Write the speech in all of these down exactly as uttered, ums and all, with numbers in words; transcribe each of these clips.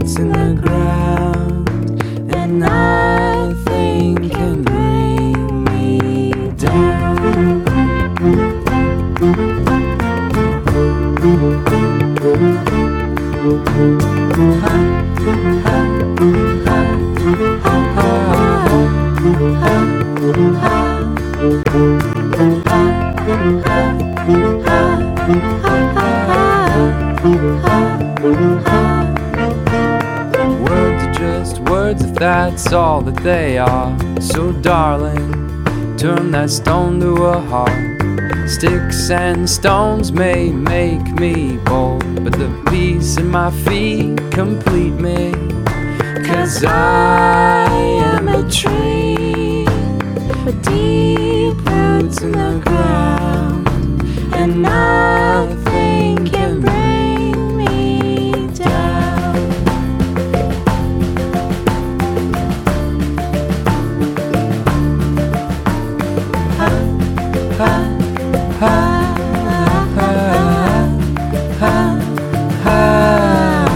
roots in the ground, and nothing can bring me down. Words are just words if that's all that they are. So darling, turn that stone to a heart. Sticks and stones may make me bold, but the peace in my feet complete me. 'Cause I am a tree with deep roots in the ground, and nothing can bring me down. Ha, ha. Ha, ha, ha, ha, ha,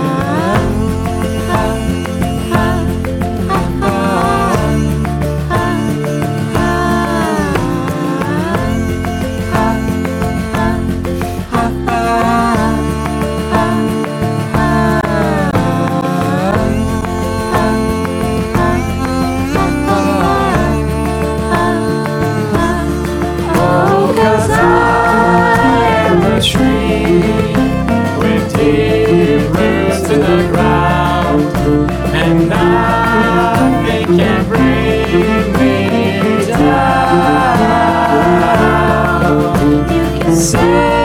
and nothing can bring me down. You can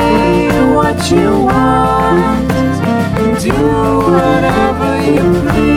say what you want, do whatever you please.